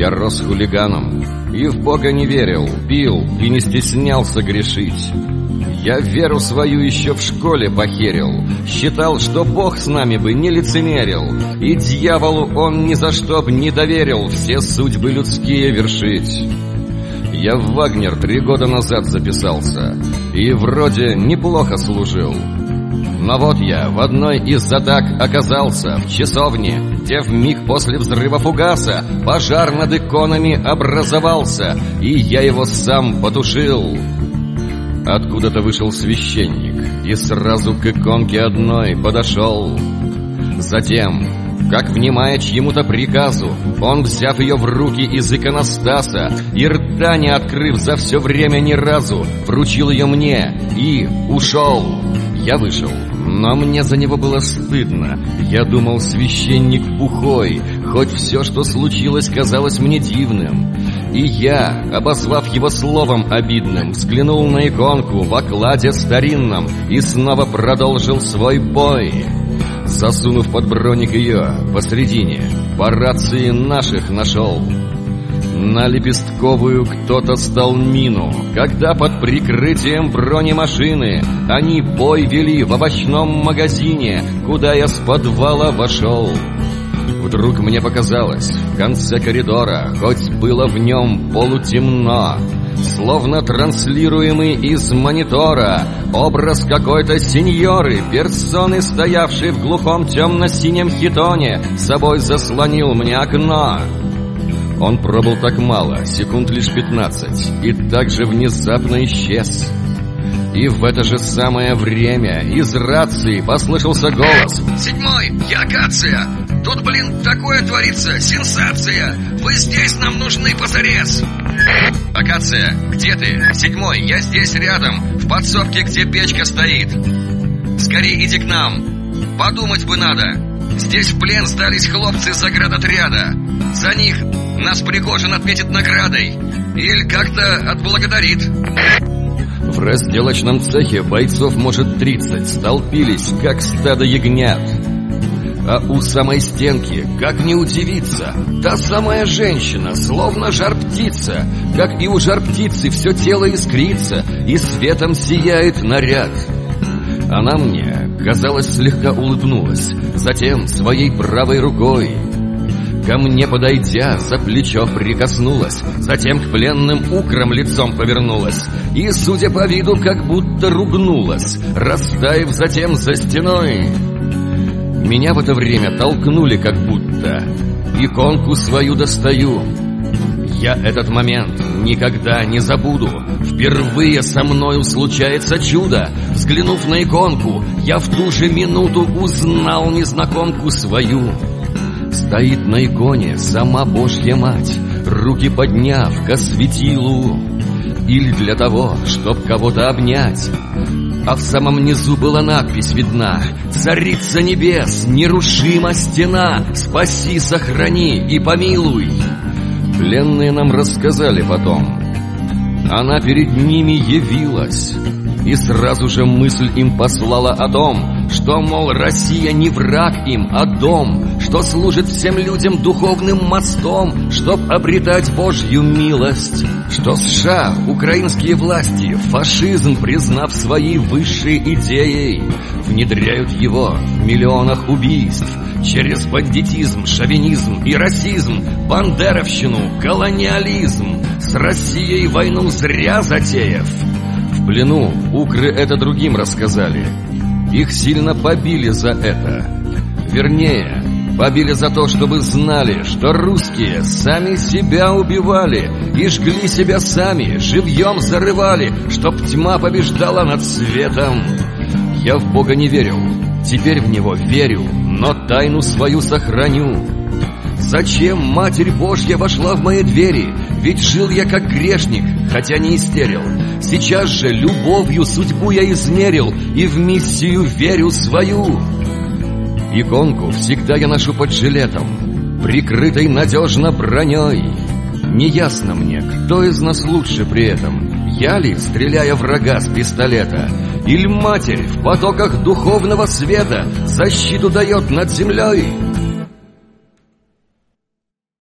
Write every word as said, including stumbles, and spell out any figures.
Я рос хулиганом и в Бога не верил, пил и не стеснялся грешить. Я веру свою еще в школе похерил, считал, что Бог с нами бы не лицемерил, и дьяволу он ни за что б не доверил все судьбы людские вершить. Я в Вагнер три года назад записался и вроде неплохо служил. Но вот я в одной из атак оказался в часовне, где вмиг после взрыва фугаса пожар над иконами образовался, и я его сам потушил. Откуда-то вышел священник и сразу к иконке одной подошел. Затем, как внимая чьему-то приказу, он, взяв ее в руки из иконостаса и рта не открыв за все время ни разу, вручил ее мне и ушел. Я вышел, но мне за него было стыдно. Я думал, священник бухой, хоть все, что случилось, казалось мне дивным. И я, обозвав его словом обидным, взглянул на иконку в окладе старинном и снова продолжил свой бой. Засунув под броник ее посредине, по рации наших нашел. На лепестковую кто-то стал мину, когда под прикрытием бронемашины они бой вели в овощном магазине, куда я с подвала вошел. Вдруг мне показалось, в конце коридора, хоть было в нем полутемно, словно транслируемый из монитора, образ какой-то сеньоры, персоны, стоявшей в глухом темно-синем хитоне, собой заслонил мне окно. Он пробыл так мало, секунд лишь пятнадцать, и так же внезапно исчез. И в это же самое время из рации послышался голос: «Седьмой, я Акация! Тут, блин, такое творится, сенсация! Вы здесь нам нужны позарез!» «Акация, где ты? Седьмой, я здесь рядом, в подсобке, где печка стоит. Скорей иди к нам, подумать бы надо. Здесь в плен сдались хлопцы заградотряда. За них нас Пригожин отметит наградой или как-то отблагодарит». В разделочном цехе бойцов, может, тридцать, столпились, как стадо ягнят. А у самой стенки, как не удивиться, та самая женщина, словно жар-птица. Как и у жар-птицы, все тело искрится, и светом сияет наряд. Она мне, казалось, слегка улыбнулась, затем своей правой рукой ко мне подойдя, за плечо прикоснулась, затем к пленным украм лицом повернулась и, судя по виду, как будто ругнулась, растаяв затем за стеной. Меня в это время толкнули как будто. Иконку свою достаю. Я этот момент никогда не забуду. Впервые со мною случается чудо. Взглянув на иконку, я в ту же минуту узнал незнакомку свою. Стоит на иконе сама Божья Мать, руки подняв ко светилу, или для того, чтоб кого-то обнять. А в самом низу была надпись видна: «Царица небес, нерушима стена, спаси, сохрани и помилуй». Пленные нам рассказали потом. Она перед ними явилась, и сразу же мысль им послала о том, что, мол, Россия не враг им, а дом, что служит всем людям духовным мостом, чтоб обретать Божью милость, что США, украинские власти, фашизм, признав своей высшей идеей, внедряют его в миллионах убийств через бандитизм, шовинизм и расизм, бандеровщину, колониализм, с Россией войну зря затеяв. В плену укры это другим рассказали. Их сильно побили за это. Вернее, побили за то, чтобы знали, что русские сами себя убивали и жгли себя сами, живьем зарывали, чтоб тьма побеждала над светом. Я в Бога не верил, теперь в Него верю, но тайну свою сохраню. Зачем Матерь Божья вошла в мои двери? Ведь жил я как грешник, хотя не истерил. Сейчас же любовью судьбу я измерил и в миссию верю свою. Иконку всегда я ношу под жилетом, прикрытой надежно броней. Неясно мне, кто из нас лучше при этом: я ли, стреляя врага с пистолета, или Матерь в потоках духовного света защиту дает над землей?